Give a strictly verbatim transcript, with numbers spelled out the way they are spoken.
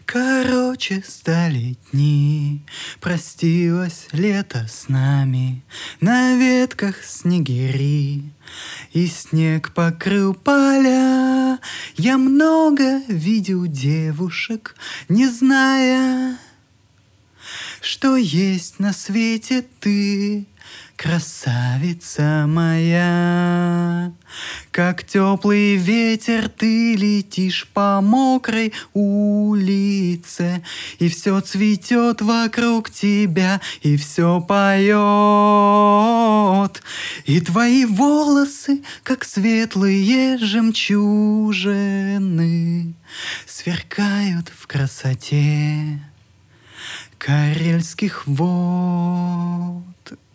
Короче, стали дни, простилось лето с нами, на ветках снегири, и снег покрыл поля. Я много видел девушек, не зная, что есть на свете ты, красавица моя. Как теплый ветер ты летишь по мокрой улице, и все цветет вокруг тебя, и все поет. И твои волосы, как светлые жемчужины, сверкают в красоте карельских вод.